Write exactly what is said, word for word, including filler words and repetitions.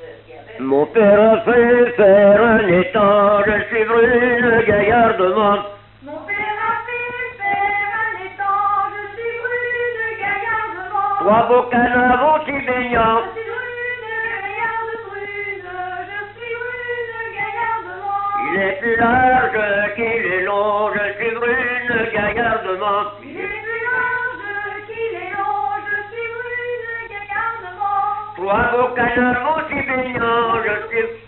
Mon père a fait faire un étang, je suis brune gaillardement. Mon père a fait faire un étang, je suis brune gaillardement. Trois beaux canards vont s'y baignant. Je suis brune, gaillarde brune, je suis brune gaillardement. Il est plus large qu'il est long, je suis brune gaillardement. Il est plus large qu'il est long, je suis brune gaillardement. Trois beaux canards vont s'y baignant, je suis